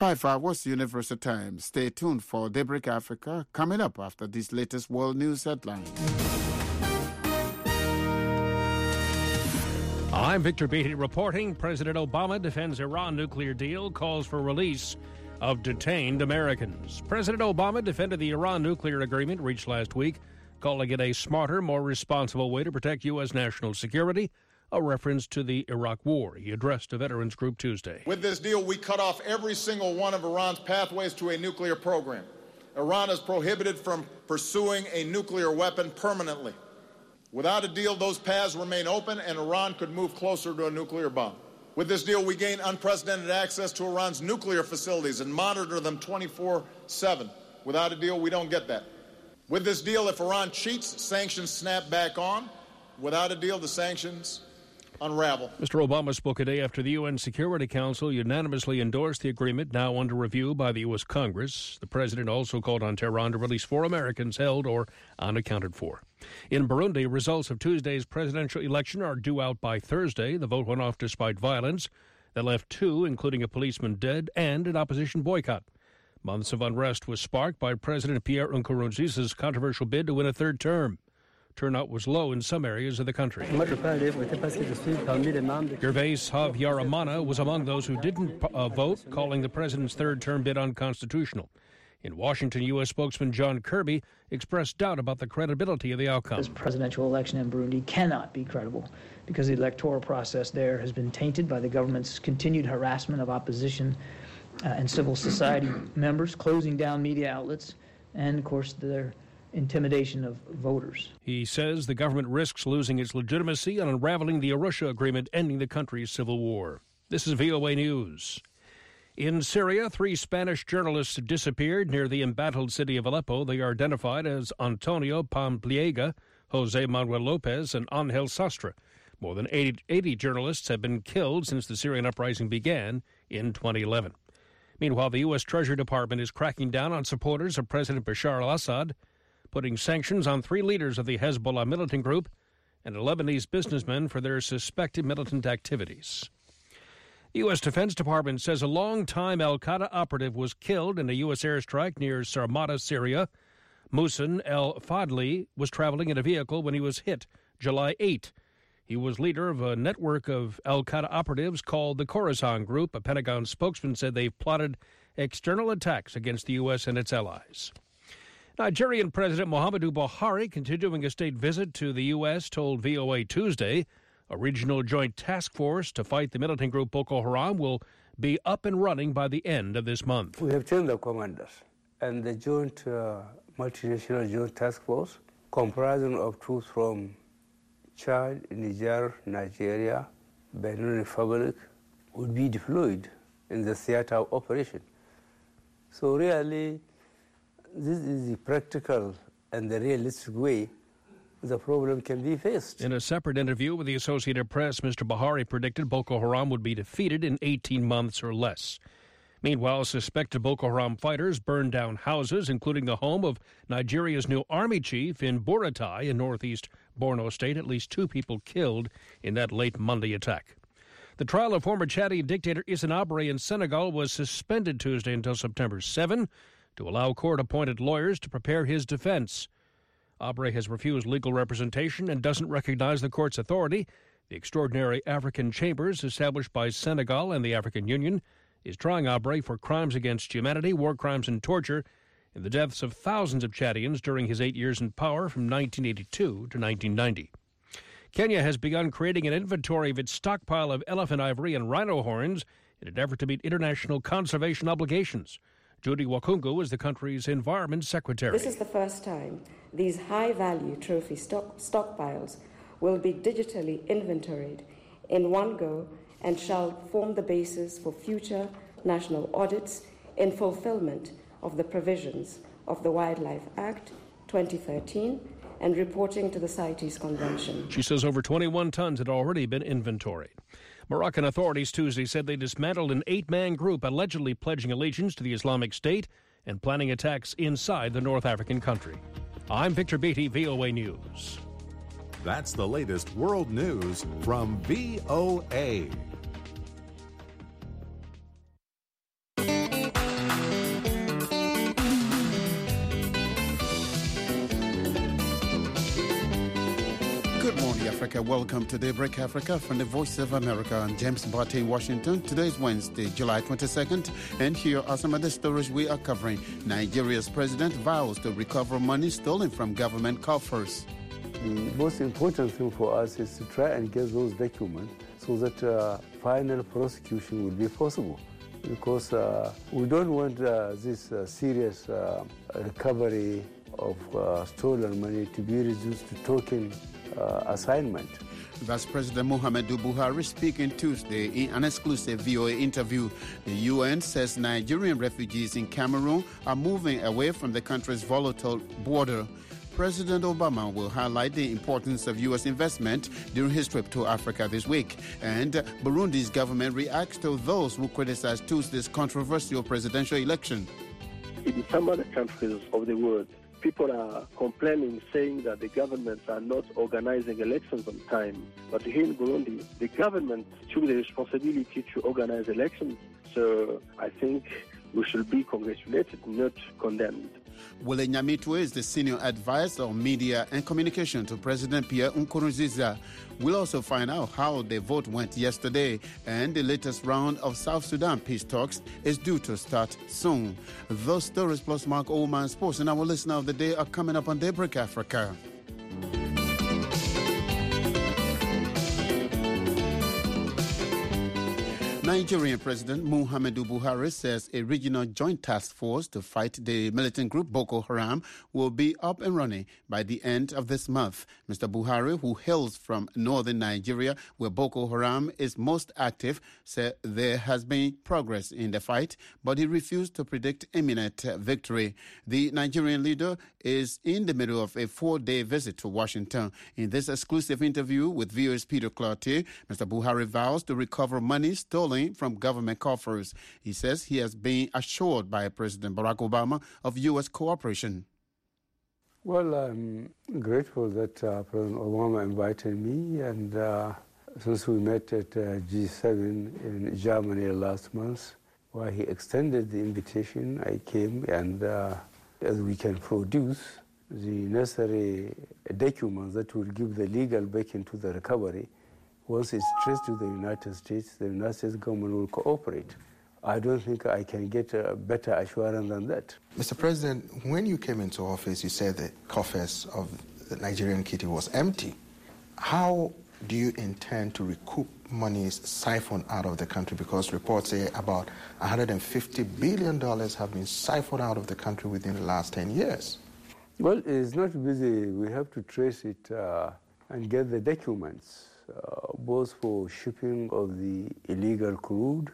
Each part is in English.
Hi, what's the Universal Time? Stay tuned for Daybreak Africa coming up after these latest world news headlines. I'm Victor Beatty reporting. President Obama defends Iran nuclear deal, calls for release of detained Americans. President Obama defended the Iran nuclear agreement reached last week, calling it a smarter, more responsible way to protect U.S. national security, a reference to the Iraq War. He addressed a veterans group Tuesday. With this deal, we cut off every single one of Iran's pathways to a nuclear program. Iran is prohibited from pursuing a nuclear weapon permanently. Without a deal, those paths remain open and Iran could move closer to a nuclear bomb. With this deal, we gain unprecedented access to Iran's nuclear facilities and monitor them 24/7. Without a deal, we don't get that. With this deal, if Iran cheats, sanctions snap back on. Without a deal, the sanctions unravel. Mr. Obama spoke a day after the UN Security Council unanimously endorsed the agreement, now under review by the U.S. Congress. The president also called on Tehran to release 4 Americans held or unaccounted for. In Burundi, results of Tuesday's presidential election are due out by Thursday. The vote went off despite violence that left 2, including a policeman, dead and an opposition boycott. Months of unrest was sparked by President Pierre Nkurunziza's controversial bid to win a 3rd term. Turnout was low in some areas of the country. Gervais Habyarimana was among those who didn't vote, calling the president's 3rd term bid unconstitutional. In Washington, U.S. spokesman John Kirby expressed doubt about the credibility of the outcome. This presidential election in Burundi cannot be credible because the electoral process there has been tainted by the government's continued harassment of opposition and civil society members, closing down media outlets, and, of course, their intimidation of voters. He says the government risks losing its legitimacy on unraveling the Arusha agreement, ending the country's civil war. This is VOA News. In Syria, 3 Spanish journalists disappeared near the embattled city of Aleppo. They are identified as Antonio Pampliega, Jose Manuel Lopez, and Angel Sastre. More than 80 journalists have been killed since the Syrian uprising began in 2011. Meanwhile, the U.S. Treasury Department is cracking down on supporters of President Bashar al-Assad, putting sanctions on 3 leaders of the Hezbollah militant group and a Lebanese businessman for their suspected militant activities. The U.S. Defense Department says a long-time al-Qaeda operative was killed in a U.S. airstrike near Sarmata, Syria. Muhsin el-Fadli was traveling in a vehicle when he was hit July 8. He was leader of a network of al-Qaeda operatives called the Khorasan Group. A Pentagon spokesman said they've plotted external attacks against the U.S. and its allies. Nigerian President Muhammadu Buhari, continuing a state visit to the U.S., told VOA Tuesday a regional joint task force to fight the militant group Boko Haram will be up and running by the end of this month. We have changed the commanders, and the joint multinational joint task force, comprising of troops from Chad, Niger, Nigeria, Benin Republic, will be deployed in the theater of operation. So really, this is the practical and the realistic way the problem can be faced. In a separate interview with the Associated Press, Mr. Buhari predicted Boko Haram would be defeated in 18 months or less. Meanwhile, suspected Boko Haram fighters burned down houses, including the home of Nigeria's new army chief in Buratai in northeast Borno State. At least 2 people killed in that late Monday attack. The trial of former Chadian dictator Hissène Habré in Senegal was suspended Tuesday until September 7 to allow court-appointed lawyers to prepare his defense. Habré has refused legal representation and doesn't recognize the court's authority. The extraordinary African chambers established by Senegal and the African Union is trying Habré for crimes against humanity, war crimes, and torture in the deaths of thousands of Chadians during his 8 years in power from 1982 to 1990. Kenya has begun creating an inventory of its stockpile of elephant ivory and rhino horns in an effort to meet international conservation obligations. Judy Wakungu is the country's environment secretary. This is the first time these high-value trophy stockpiles will be digitally inventoried in one go and shall form the basis for future national audits in fulfillment of the provisions of the Wildlife Act 2013 and reporting to the CITES Convention. She says over 21 tons had already been inventoried. Moroccan authorities Tuesday said they dismantled an 8-man group allegedly pledging allegiance to the Islamic State and planning attacks inside the North African country. I'm Victor Beatty, VOA News. That's the latest world news from VOA. Africa. Welcome to Daybreak Africa from the Voice of America. I'm James Barty in Washington. Today is Wednesday, July 22nd, and here are some of the stories we are covering. Nigeria's president vows to recover money stolen from government coffers. The most important thing for us is to try and get those documents so that final prosecution will be possible. Because we don't want this serious recovery of stolen money to be reduced to token assignment. That's President Muhammadu Buhari speaking Tuesday in an exclusive VOA interview. The UN says Nigerian refugees in Cameroon are moving away from the country's volatile border. President Obama will highlight the importance of U.S. investment during his trip to Africa this week. And Burundi's government reacts to those who criticize Tuesday's controversial presidential election. In some other countries of the world, people are complaining, saying that the governments are not organizing elections on time. But here in Burundi, the government took the responsibility to organize elections. So I think we should be congratulated, not condemned. Wole Nyamitwe is the senior advisor on media and communication to President Pierre Nkurunziza. We'll also find out how the vote went yesterday, and the latest round of South Sudan peace talks is due to start soon. Those stories plus Mark Oman Sports and our listener of the day are coming up on Daybreak Africa. Nigerian President Muhammadu Buhari says a regional joint task force to fight the militant group Boko Haram will be up and running by the end of this month. Mr. Buhari, who hails from northern Nigeria, where Boko Haram is most active, said there has been progress in the fight, but he refused to predict imminent victory. The Nigerian leader is in the middle of a 4-day visit to Washington. In this exclusive interview with VOA's Peter Cloutier, Mr. Buhari vows to recover money stolen from government coffers. He says he has been assured by President Barack Obama of U.S. cooperation. Well, I'm grateful that President Obama invited me, and since we met at G7 in Germany last month, where he extended the invitation, I came, and as we can produce the necessary documents that will give the legal backing to the recovery. Once it's traced to the United States government will cooperate. I don't think I can get a better assurance than that. Mr. President, when you came into office, you said the coffers of the Nigerian kitty was empty. How do you intend to recoup monies siphoned out of the country? Because reports say about $150 billion have been siphoned out of the country within the last 10 years. Well, it's not busy. We have to trace it and get the documents. Both for shipping of the illegal crude,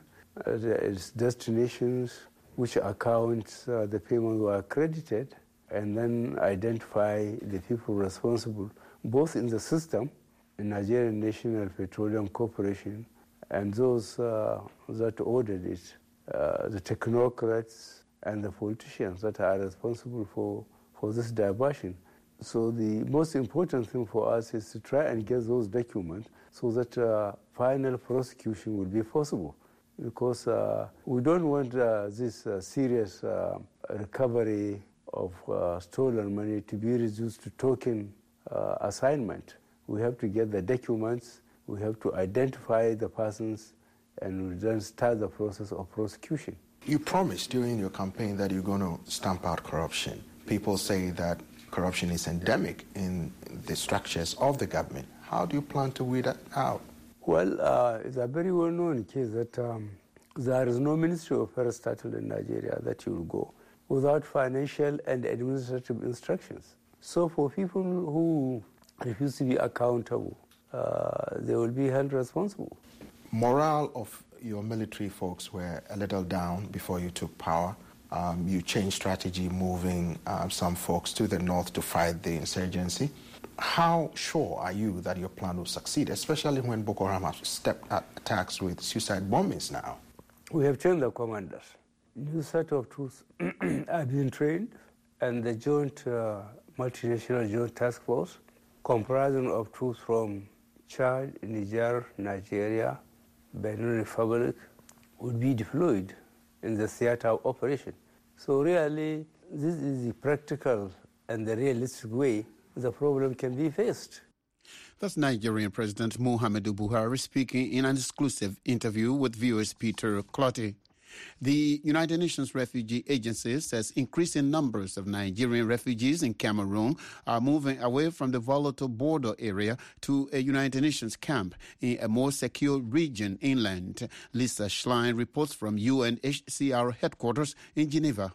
its destinations, which accounts the payments were credited, and then identify the people responsible, both in the system, the Nigerian National Petroleum Corporation, and those that ordered it, the technocrats and the politicians that are responsible for this diversion. So the most important thing for us is to try and get those documents so that final prosecution will be possible. Because we don't want this serious recovery of stolen money to be reduced to token assignment. We have to get the documents, we have to identify the persons, and we then start the process of prosecution. You promised during your campaign that you're going to stamp out corruption. People say that corruption is endemic in the structures of the government. How do you plan to weed that out? Well, it's a very well-known case that there is no Ministry of Affairs title in Nigeria that you will go without financial and administrative instructions. So for people who refuse to be accountable, they will be held responsible. Morale of your military folks were a little down before you took power. You changed strategy, moving some folks to the north to fight the insurgency. How sure are you that your plan will succeed, especially when Boko Haram has stepped up attacks with suicide bombings now? We have changed the commanders. New set of troops have been trained, and the joint multinational joint task force, comprising of troops from Chad, Niger, Nigeria, Benin Republic, would be deployed in the theater of operation. So really, this is the practical and the realistic way the problem can be faced. That's Nigerian President Muhammadu Buhari speaking in an exclusive interview with viewers Peter Clotty. The United Nations Refugee Agency says increasing numbers of Nigerian refugees in Cameroon are moving away from the volatile border area to a United Nations camp in a more secure region inland. Lisa Schlein reports from UNHCR headquarters in Geneva.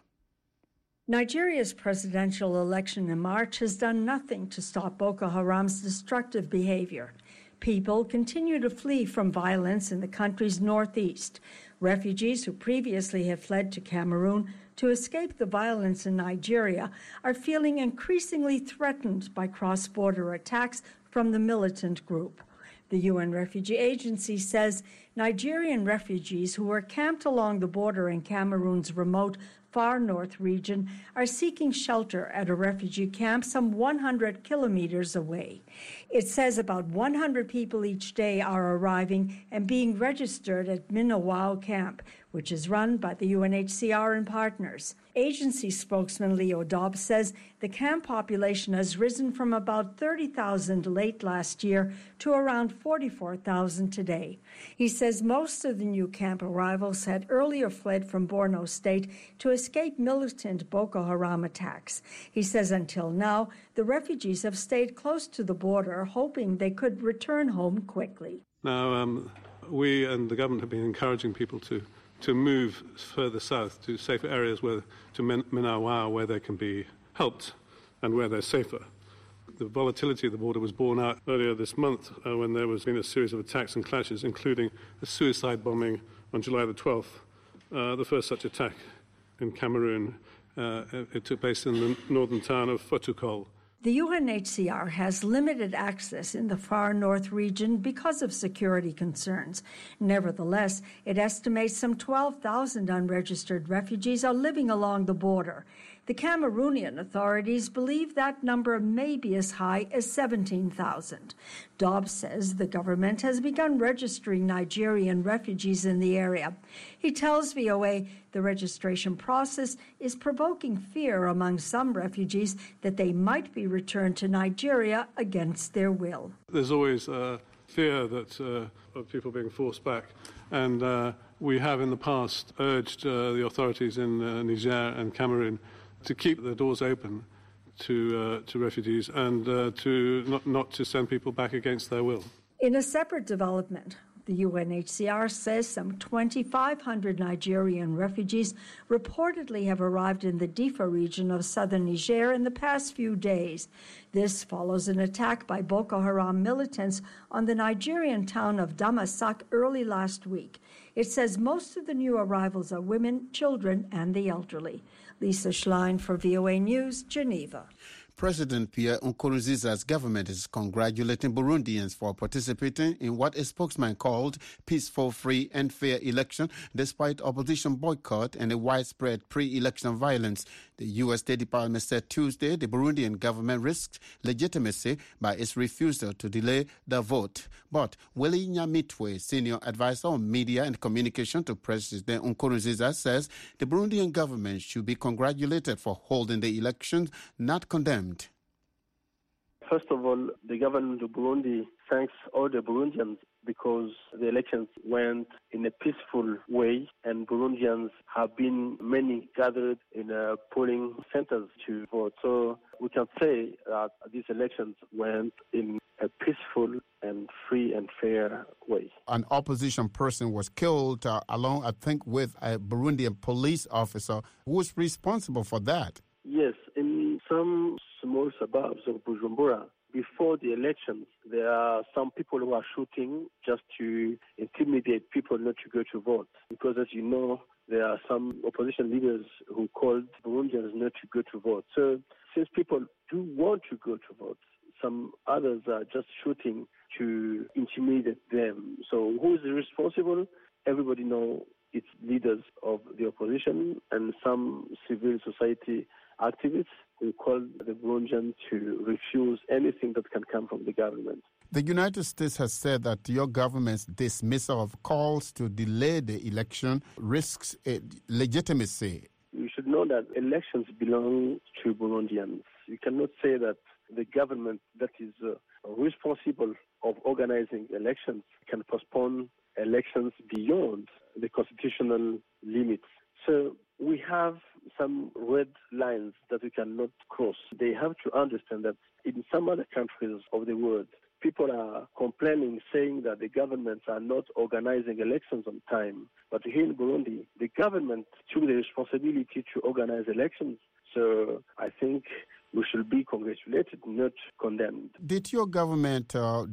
Nigeria's presidential election in March has done nothing to stop Boko Haram's destructive behavior. People continue to flee from violence in the country's northeast. Refugees who previously have fled to Cameroon to escape the violence in Nigeria are feeling increasingly threatened by cross-border attacks from the militant group. The UN Refugee Agency says Nigerian refugees who are camped along the border in Cameroon's remote far north region are seeking shelter at a refugee camp some 100 kilometers away. It says about 100 people each day are arriving and being registered at Minowao camp, which is run by the UNHCR and partners. Agency spokesman Leo Dobbs says the camp population has risen from about 30,000 late last year to around 44,000 today. He says most of the new camp arrivals had earlier fled from Borno State to escape militant Boko Haram attacks. He says until now, the refugees have stayed close to the border, hoping they could return home quickly. Now, we and the government have been encouraging people to move further south to safer areas, to Minowao, where they can be helped and where they're safer. The volatility of the border was borne out earlier this month when there was been a series of attacks and clashes, including a suicide bombing on July the 12th, the first such attack in Cameroon. It took place in the northern town of Fotokol. The UNHCR has limited access in the far north region because of security concerns. Nevertheless, it estimates some 12,000 unregistered refugees are living along the border. The Cameroonian authorities believe that number may be as high as 17,000. Dobbs says the government has begun registering Nigerian refugees in the area. He tells VOA the registration process is provoking fear among some refugees that they might be returned to Nigeria against their will. There's always fear that of people being forced back, and we have in the past urged the authorities in Niger and Cameroon to keep the doors open to refugees and to not to send people back against their will. In a separate development, the UNHCR says some 2,500 Nigerian refugees reportedly have arrived in the Difa region of southern Niger in the past few days. This follows an attack by Boko Haram militants on the Nigerian town of Damasak early last week. It says most of the new arrivals are women, children, and the elderly. Lisa Schlein for VOA News, Geneva. President Pierre Nkurunziza's government is congratulating Burundians for participating in what a spokesman called peaceful, free and fair election despite opposition boycott and a widespread pre-election violence. The U.S. State Department said Tuesday the Burundian government risks legitimacy by its refusal to delay the vote. But Willie Nyamitwe, senior advisor on media and communication to President Nkurunziza, says the Burundian government should be congratulated for holding the elections, not condemned. First of all, the government of Burundi thanks all the Burundians because the elections went in a peaceful way and Burundians have been many gathered in polling centers to vote. So we can say that these elections went in a peaceful and free and fair way. An opposition person was killed along, I think, with a Burundian police officer. Who was responsible for that? Yes, in some small suburbs of Bujumbura, before the elections, there are some people who are shooting just to intimidate people not to go to vote. Because as you know, there are some opposition leaders who called Burundians not to go to vote. So since people do want to go to vote, some others are just shooting to intimidate them. So who is responsible? Everybody knows it's leaders of the opposition and some civil society activists who called the Burundians to refuse anything that can come from the government. The United States has said that your government's dismissal of calls to delay the election risks legitimacy. You should know that elections belong to Burundians. You cannot say that the government that is responsible of organizing elections can postpone elections beyond the constitutional limits. So we have some red lines that we cannot cross. They have to understand that in some other countries of the world, people are complaining, saying that the governments are not organizing elections on time. But here in Burundi, the government took the responsibility to organize elections. So I think we should be congratulated, not condemned. Did your government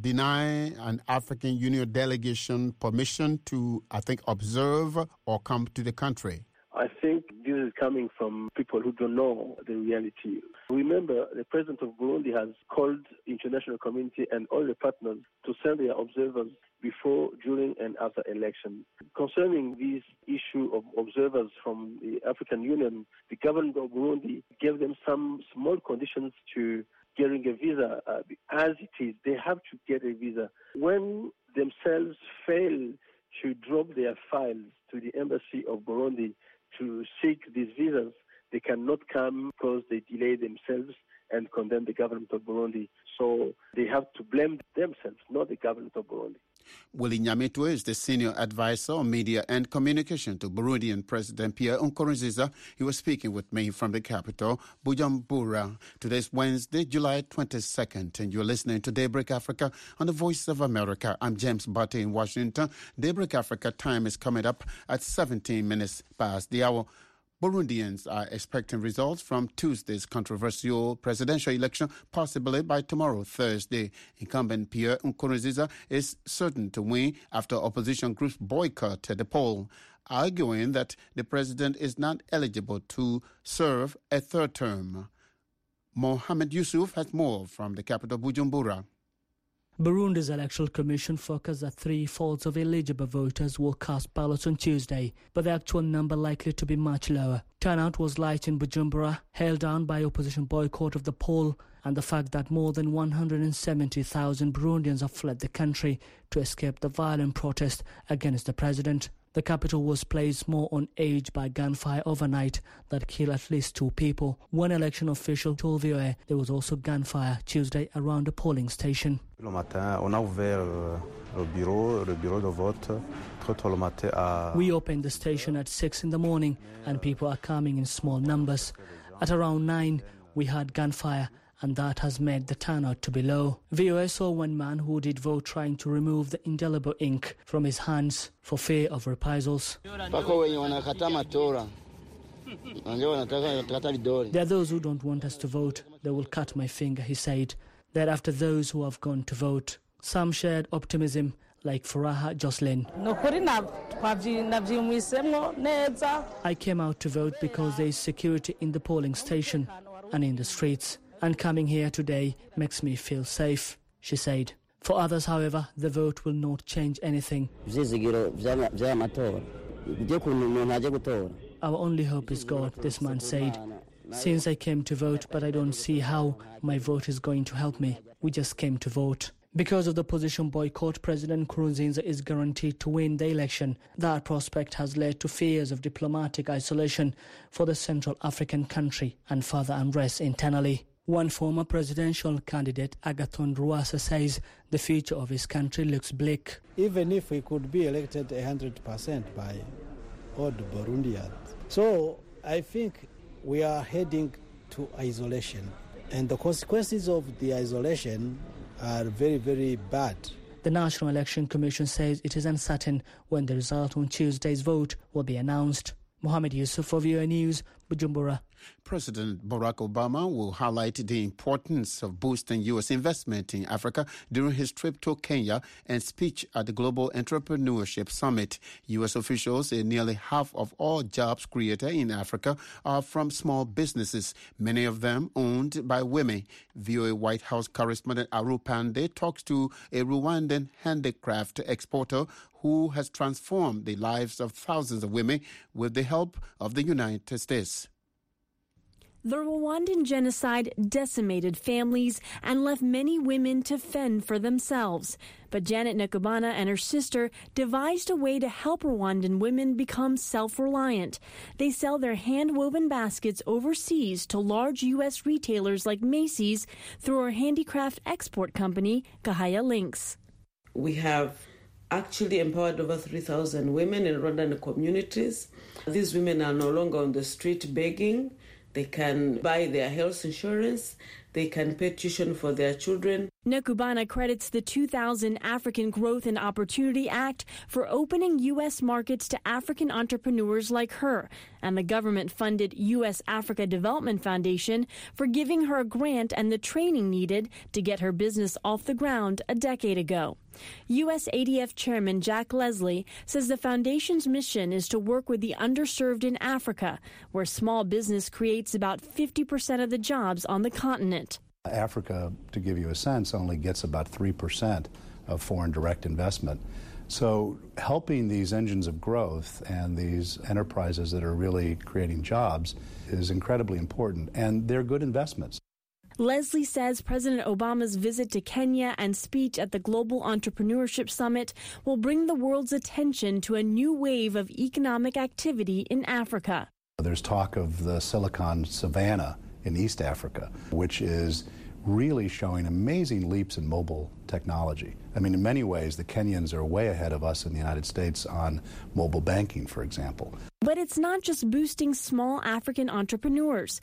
deny an African Union delegation permission to, observe or come to the country? I think this is coming from people who don't know the reality. Remember, the president of Burundi has called the international community and all the partners to send their observers before, during, and after election. Concerning this issue of observers from the African Union, the government of Burundi gave them some small conditions to getting a visa. As it is, they have to get a visa. When themselves fail to drop their files to the embassy of Burundi to seek these visas, they cannot come because they delay themselves and condemn the government of Burundi. So they have to blame themselves, not the government of Burundi. Willie Nyamitwe is the senior advisor on media and communication to Burundian President Pierre Nkurunziza. He was speaking with me from the capital, Bujumbura. Today's Wednesday, July 22nd, and you're listening to Daybreak Africa on the Voice of America. I'm James Butte in Washington. Daybreak Africa time is coming up at 17 minutes past the hour. Burundians are expecting results from Tuesday's controversial presidential election, possibly by tomorrow, Thursday. Incumbent Pierre Nkurunziza is certain to win after opposition groups boycotted the poll, arguing that the president is not eligible to serve a third term. Mohamed Yusuf has more from the capital, Bujumbura. Burundi's Electoral Commission forecast that 3/4 of eligible voters will cast ballots on Tuesday, but the actual number likely to be much lower. Turnout was light in Bujumbura, held down by opposition boycott of the poll and the fact that more than 170,000 Burundians have fled the country to escape the violent protest against the president. The capital was placed more on edge by gunfire overnight that killed at least 2 people. One election official told VOA there was also gunfire Tuesday around the polling station. We opened the station at 6 in the morning and people are coming in small numbers. At around 9, we had gunfire, and that has made the turnout to be low. VOA saw one man who did vote trying to remove the indelible ink from his hands for fear of reprisals. There are those who don't want us to vote. They will cut my finger, he said. They're after those who have gone to vote. Some shared optimism, like Faraha Jocelyn. I came out to vote because there is security in the polling station and in the streets. And coming here today makes me feel safe, she said. For others, however, the vote will not change anything. Our only hope is God, this man said. Since I came to vote, but I don't see how my vote is going to help me. We just came to vote. Because of the opposition boycott, President Nkurunziza is guaranteed to win the election. That prospect has led to fears of diplomatic isolation for the Central African country and further unrest internally. One former presidential candidate, Agathon Rwasa, says the future of his country looks bleak. Even if we could be elected 100% by all the Burundians. So I think we are heading to isolation. And the consequences of the isolation are very, very bad. The National Election Commission says it is uncertain when the result on Tuesday's vote will be announced. Mohamed Yusuf for VOA News, Bujumbura. President Barack Obama will highlight the importance of boosting U.S. investment in Africa during his trip to Kenya and speech at the Global Entrepreneurship Summit. U.S. officials say nearly half of all jobs created in Africa are from small businesses, many of them owned by women. VOA White House correspondent Aru Pande talks to a Rwandan handicraft exporter who has transformed the lives of thousands of women with the help of the United States. The Rwandan genocide decimated families and left many women to fend for themselves. But Janet Nakubana and her sister devised a way to help Rwandan women become self-reliant. They sell their hand-woven baskets overseas to large U.S. retailers like Macy's through our handicraft export company, Kahaya Links. We have actually empowered over 3,000 women in Rwandan communities. These women are no longer on the street begging. They can buy their health insurance. They can pay tuition for their children. Nakubana credits the 2000 African Growth and Opportunity Act for opening U.S. markets to African entrepreneurs like her, and the government-funded U.S. Africa Development Foundation for giving her a grant and the training needed to get her business off the ground a decade ago. U.S. ADF Chairman Jack Leslie says the foundation's mission is to work with the underserved in Africa, where small business creates about 50% of the jobs on the continent. Africa, to give you a sense, only gets about 3% of foreign direct investment. So helping these engines of growth and these enterprises that are really creating jobs is incredibly important, and they're good investments. Leslie says President Obama's visit to Kenya and speech at the Global Entrepreneurship Summit will bring the world's attention to a new wave of economic activity in Africa. There's talk of the Silicon Savannah in East Africa, which is really showing amazing leaps in mobile technology. I mean, in many ways, the Kenyans are way ahead of us in the United States on mobile banking, for example. But it's not just boosting small African entrepreneurs.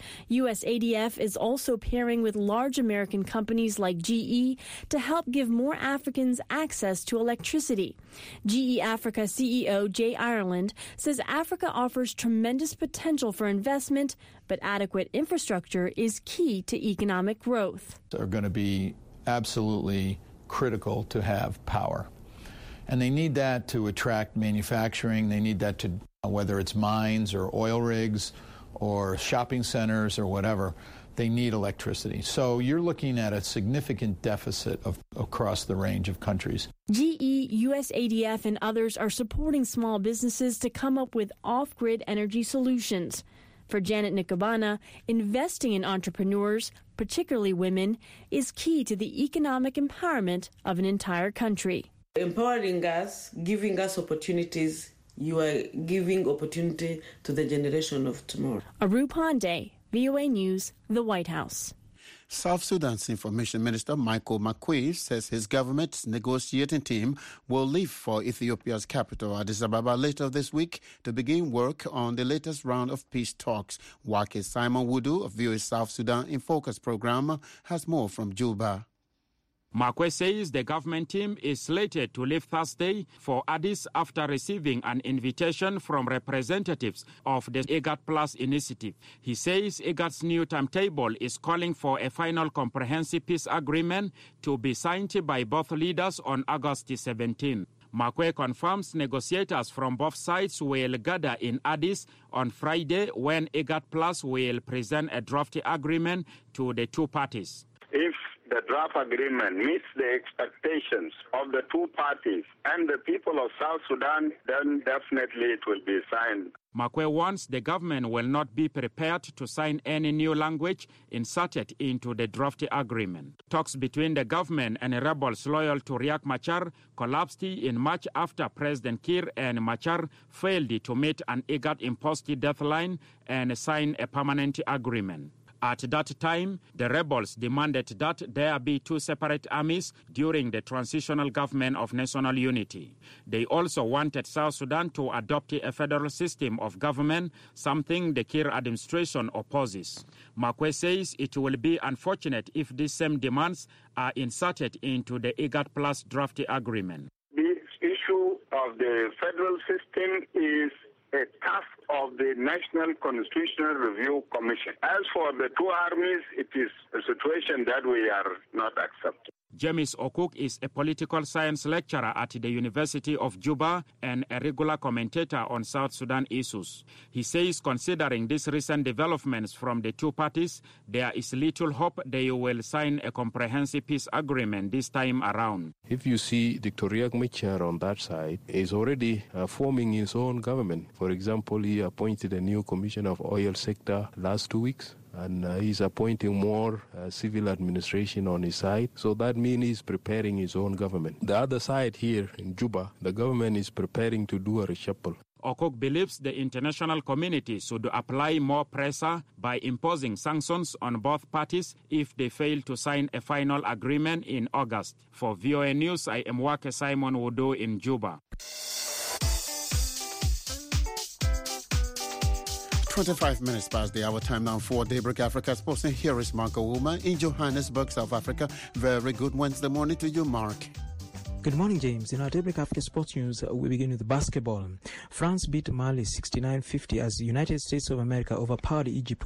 USADF is also pairing with large American companies like GE to help give more Africans access to electricity. GE Africa CEO Jay Ireland says Africa offers tremendous potential for investment, but adequate infrastructure is key to economic growth. Are going to be absolutely critical to have power. And they need that to attract manufacturing. They need that to, whether it's mines or oil rigs or shopping centers or whatever, they need electricity. So you're looking at a significant deficit across the range of countries. GE, USADF, and others are supporting small businesses to come up with off-grid energy solutions. For Janet Nakubana, investing in entrepreneurs, particularly women, is key to the economic empowerment of an entire country. Empowering us, giving us opportunities, you are giving opportunity to the generation of tomorrow. Aru Pandey, VOA News, the White House. South Sudan's Information Minister Michael Makui says his government's negotiating team will leave for Ethiopia's capital, Addis Ababa, later this week to begin work on the latest round of peace talks. Wake Simon Wudu of VOA South Sudan in Focus program has more from Juba. Makwe says the government team is slated to leave Thursday for Addis after receiving an invitation from representatives of the IGAD Plus initiative. He says IGAD's new timetable is calling for a final comprehensive peace agreement to be signed by both leaders on August 17. Makwe confirms negotiators from both sides will gather in Addis on Friday when IGAD Plus will present a draft agreement to the two parties. If the draft agreement meets the expectations of the two parties and the people of South Sudan, then definitely it will be signed. Makwe warns the government will not be prepared to sign any new language inserted into the draft agreement. Talks between the government and rebels loyal to Riek Machar collapsed in March after President Kiir and Machar failed to meet an IGAD-imposed deadline and sign a permanent agreement. At that time, the rebels demanded that there be two separate armies during the transitional government of national unity. They also wanted South Sudan to adopt a federal system of government, something the Kiir administration opposes. Makwe says it will be unfortunate if these same demands are inserted into the IGAD Plus draft agreement. The issue of the federal system is a task of the National Constitutional Review Commission. As for the two armies, it is a situation that we are not accepting. James Okuk is a political science lecturer at the University of Juba and a regular commentator on South Sudan issues. He says considering these recent developments from the two parties, there is little hope they will sign a comprehensive peace agreement this time around. If you see Dr. Riek Machar on that side, is already forming his own government. For example, he appointed a new commissioner of oil sector last 2 weeks. and he's appointing more civil administration on his side. So that means he's preparing his own government. The other side here in Juba, the government is preparing to do a reshuffle. Okok believes the international community should apply more pressure by imposing sanctions on both parties if they fail to sign a final agreement in August. For VOA News, I am Wake Simon Wodo in Juba. 25 minutes past the hour time now for Daybreak Africa Sports. And here is Mark Ouma in Johannesburg, South Africa. Very good Wednesday morning to you, Mark. Good morning, James. In our Daybreak Africa Sports News, we begin with basketball. France beat Mali 69-50 as the United States of America overpowered Egypt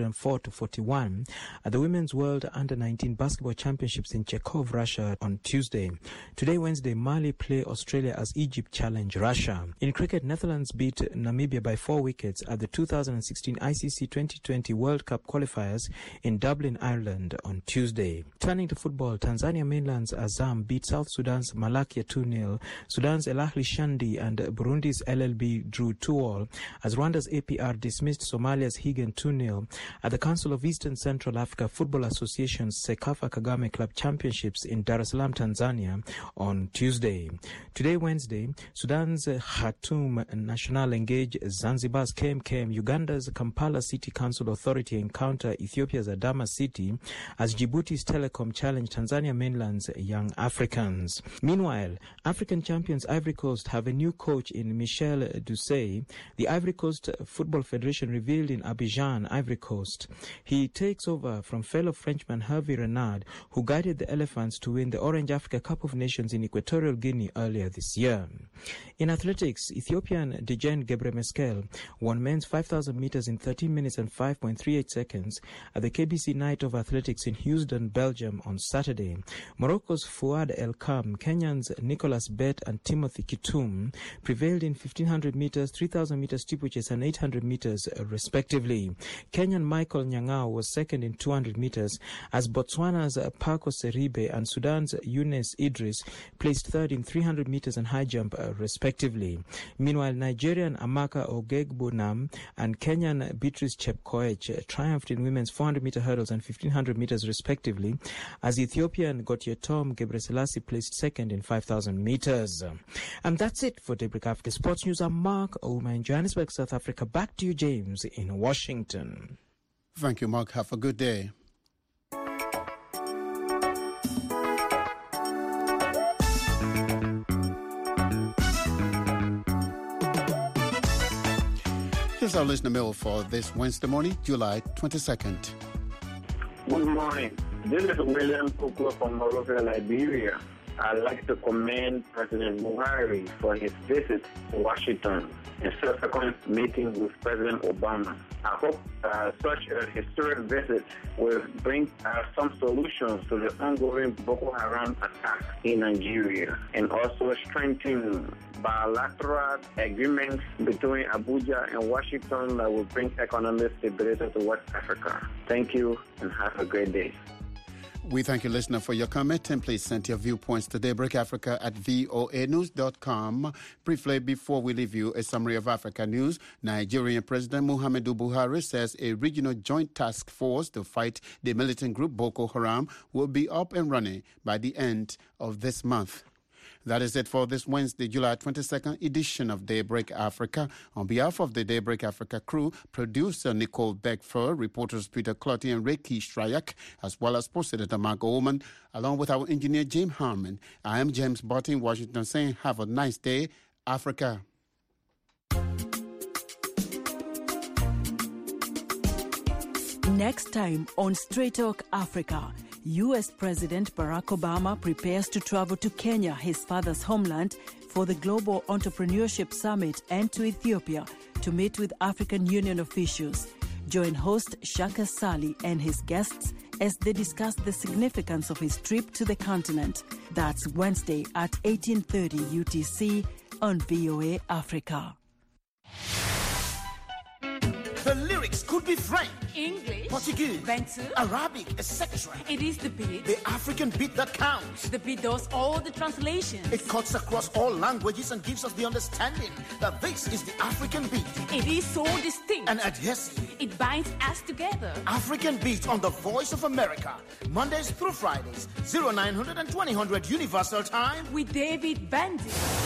104-41 at the Women's World Under-19 Basketball Championships in Chekhov, Russia on Tuesday. Today, Wednesday, Mali play Australia as Egypt challenge Russia. In cricket, Netherlands beat Namibia by 4 wickets at the 2016 ICC 2020 World Cup qualifiers in Dublin, Ireland on Tuesday. Turning to football, Tanzania mainland's Azam beat South Sudan's Malakia 2-0. Sudan's El Ahly Shandi and Burundi's LLB drew 2-2 as Rwanda's APR dismissed Somalia's Higen 2-0 at the Council of Eastern Central Africa Football Association's Sekafa Kagame Club Championships in Dar es Salaam, Tanzania on Tuesday. Today, Wednesday, Sudan's Khartoum National engage Zanzibar's KMKM, Uganda's Kampala City Council Authority encounter Ethiopia's Adama City as Djibouti's Telecom challenge Tanzania mainland's Young Africans. Meanwhile, African champions Ivory Coast have a new coach in Michel Doucet. The Ivory Coast Football Federation revealed in Abidjan, Ivory Coast. He takes over from fellow Frenchman Hervé Renard, who guided the Elephants to win the Orange Africa Cup of Nations in Equatorial Guinea earlier this year. In athletics, Ethiopian Dejen Gebremeskel won men's 5,000 meters in 13 minutes and 5.38 seconds at the KBC Night of Athletics in Houston, Belgium on Saturday. Morocco's Fouad El Kam, Kenyans Nicholas Bett and Timothy Kitum prevailed in 1,500 meters, 3,000 meters steeplechase and 800 meters respectively. Kenyan Michael Nyang'ao was second in 200 meters as Botswana's Paco Seribe and Sudan's Younes Idris placed third in 300 meters and high jump respectively. Meanwhile, Nigerian Amaka Ogegbunam and Kenyan Beatrice Chepkoech triumphed in women's 400-meter hurdles and 1,500 meters respectively as Ethiopian Gotyetom Gebreselassie placed second in 5,000 meters. And that's it for Daybreak Africa Sports News. I'm Mark Ouma in Johannesburg, South Africa. Back to you, James, in Washington. Thank you, Mark. Have a good day. Here's our listener mail for this Wednesday morning, July 22nd. Good morning. This is William Kuklo from Monrovia, Liberia. I'd like to commend President Buhari for his visit to Washington and subsequent meeting with President Obama. I hope such a historic visit will bring some solutions to the ongoing Boko Haram attack in Nigeria and also strengthen bilateral agreements between Abuja and Washington that will bring economic stability to West Africa. Thank you and have a great day. We thank you, listener, for your comment, and please send your viewpoints to Daybreak Africa at voanews.com. Briefly, before we leave you, a summary of Africa news. Nigerian President Muhammadu Buhari says a regional joint task force to fight the militant group Boko Haram will be up and running by the end of this month. That is it for this Wednesday, July 22nd edition of Daybreak Africa. On behalf of the Daybreak Africa crew, producer Nicole Beckford, reporters Peter Clotty and Ricky Strayak, as well as sports editor Mark Oman, along with our engineer James Harmon, I am James Barton in Washington saying have a nice day, Africa. Next time on Straight Talk Africa, U.S. President Barack Obama prepares to travel to Kenya, his father's homeland, for the Global Entrepreneurship Summit and to Ethiopia to meet with African Union officials. Join host Shaka Sali and his guests as they discuss the significance of his trip to the continent. That's Wednesday at 18:30 UTC on VOA Africa. The lyrics could be French, English, Portuguese, Bantu, Arabic, etc. It is the beat. The African beat that counts. The beat does all the translations. It cuts across all languages and gives us the understanding that this is the African beat. It is so distinct and adhesive. It binds us together. African beat on the Voice of America, Mondays through Fridays, 0900 and 2000 Universal Time with David Bandy.